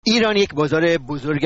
ایران یک بازار بزرگ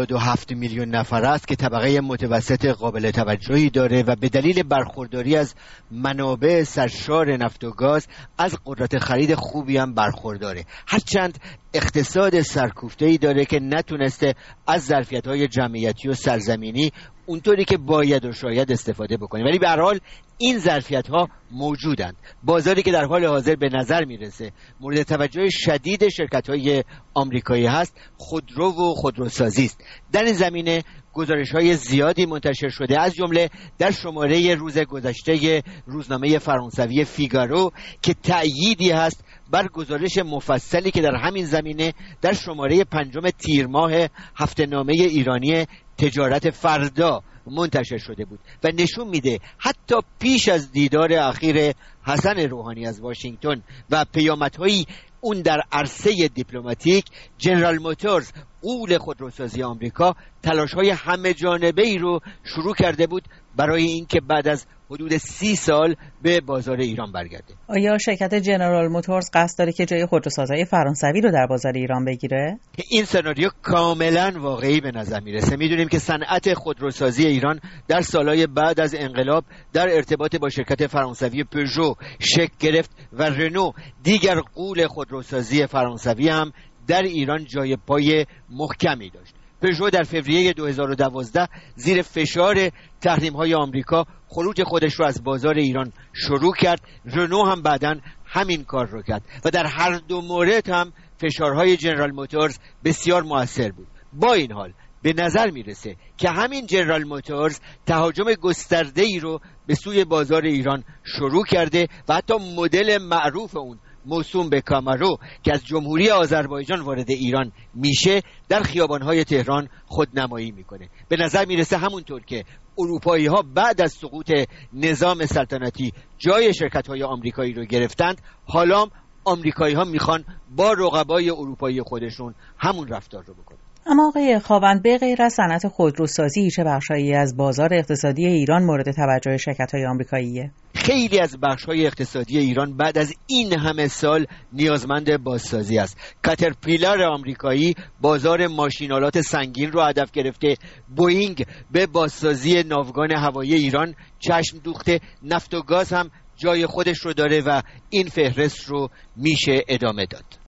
77 میلیون نفر است که طبقه متوسط قابل توجهی داره و به دلیل برخورداری از منابع سرشار نفت و گاز از قدرت خرید خوبی هم برخورداره، هرچند اقتصاد سرکوفته‌ای داره که نتونسته از ظرفیت‌های جمعیتی و سرزمینی اونطوری که باید و شاید استفاده بکنه، ولی به هر حال این ظرفیت‌ها موجودند. بازاری که در حال حاضر به نظر میرسه مورد توجه شدید شرکت‌های آمریکایی هست، خودرو و خودروسازی است. در این زمینه گزارش‌های زیادی منتشر شده، از جمله در شماره روز گذشته روزنامه فرانسوی فیگارو که تأییدی هست بر گزارش مفصلی که در همین زمینه در شماره 5 تیر ماه هفته‌نامه ایرانی تجارت فردا منتشر شده بود و نشون میده حتی پیش از دیدار اخیر حسن روحانی از واشنگتن و پیامدهایی اون در عرصه دیپلماتیک، جنرال موتورز غول خودروسازی آمریکا تلاش‌های همه جانبه‌ای رو شروع کرده بود برای اینکه بعد از حدود 30 سال به بازار ایران برگرده. آیا شرکت جنرال موتورز قصد داره که جای خودروسازهای فرانسوی رو در بازار ایران بگیره؟ این سناریو کاملا واقعی به نظر میرسه. میدونیم که صنعت خودروسازی ایران در سالهای بعد از انقلاب در ارتباط با شرکت فرانسوی پژو شکل گرفت و رنو دیگر غول خودروسازی فرانسوی هم در ایران جای پای محکمی داشت. پژو در فوریه 2012 زیر فشار تحریم‌های آمریکا خروج خودش رو از بازار ایران شروع کرد. رنو هم بعداً همین کار رو کرد و در هر دو مورد هم فشارهای جنرال موتورز بسیار مؤثر بود. با این حال به نظر میرسه که همین جنرال موتورز تهاجم گسترده‌ای رو به سوی بازار ایران شروع کرده و حتی مدل معروف اون موسوم به کامارو که از جمهوری آذربایجان وارد ایران میشه در خیابان‌های تهران خودنمایی میکنه. به نظر میرسه همونطور که اروپایی‌ها بعد از سقوط نظام سلطنتی جای شرکت‌های آمریکایی رو گرفتند، حالا آمریکایی‌ها میخوان با رقبای اروپایی خودشون همون رفتار رو بکنن. اما آقای خاوند، به غیر از صنعت خودروسازی چه بخشایی از بازار اقتصادی ایران مورد توجه شرکت‌های آمریکاییه؟ خیلی از بخش‌های اقتصادی ایران بعد از این همه سال نیازمند بازسازی است. کاترپیلر آمریکایی بازار ماشین‌آلات سنگین رو هدف گرفته، بوئینگ به بازسازی ناوگان هوایی ایران چشم دوخته، نفت و گاز هم جای خودش رو داره و این فهرست رو میشه ادامه داد.